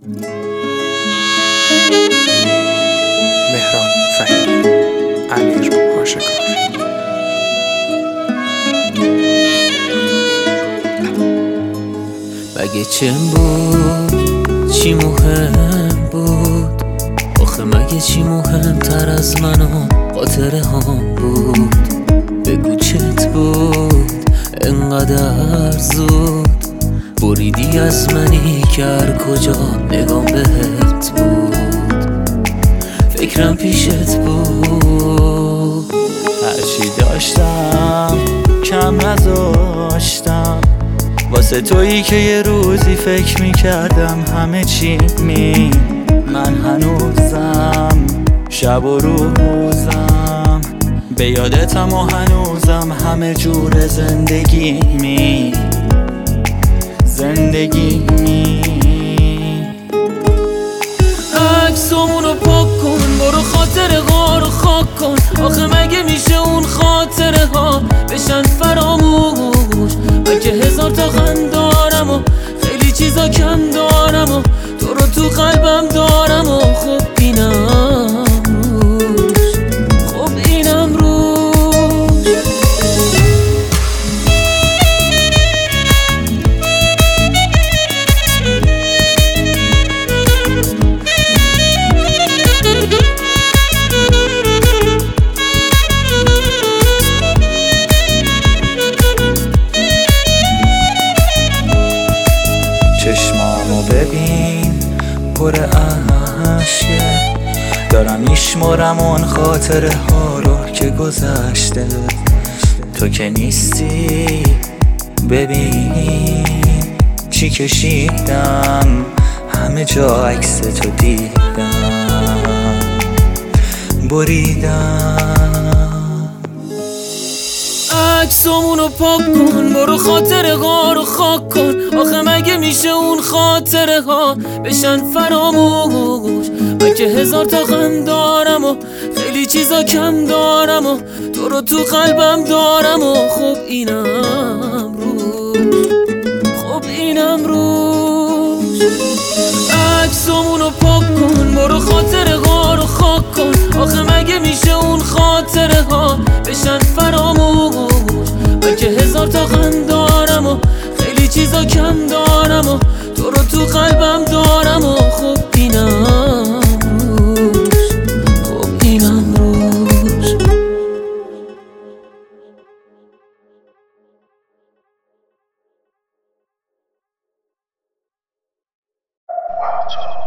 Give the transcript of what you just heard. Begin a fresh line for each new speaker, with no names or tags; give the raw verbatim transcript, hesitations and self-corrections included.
مهران فهیمی، امیر آشکار.
مگه چه بود چی مهم بود؟ آخه مگه چی مهم تر از من و خاطره هم بود؟ بگو چت بود انقدر زود بریدی از منی که هر کجا نگام بهت بود فکرم پیشت بود.
هرچی داشتم کم نذاشتم واسه تویی که یه روزی فکر میکردم همه چی می من هنوزم شب و روزم به یادتم و هنوزم همه جور زندگی می زندگی می
عکسامونو پاک کن برو خاطره ها رو خاک کن. آخه مگه میشه اون خاطره ها بشن فراموش؟ من که هزار تا غم دارم و خیلی چیزا کم دارم و تو رو تو قلبم دارم و خب اینم روش خب اینم روش
چشمامو ببین پر عشقه دارم میشمرم اون خاطره ها رو که گذشته تو که نیستی ببین چی کشیدم همه جا عکس تو دیدم بریدم.
عکسامونو پاک کن برو خاطره ها رو خاک کن. آخه مگه میشه اون خاطره ها بشن فراموش؟ من که هزار تا غم دارم و خیلی چیزا کم دارم و تو رو تو قلبم دارم و خب اینم روش خب اینم روش عکسامونو پاک کن برو خاطره ها رو خاک کن. آخه مگه میشه اون خاطره ها بشن فراموش؟ من که هزار تا غم دارم و خیلی چیزا کم دارم و تو رو تو قلبم دارم و خب اینم روش خب اینم روش.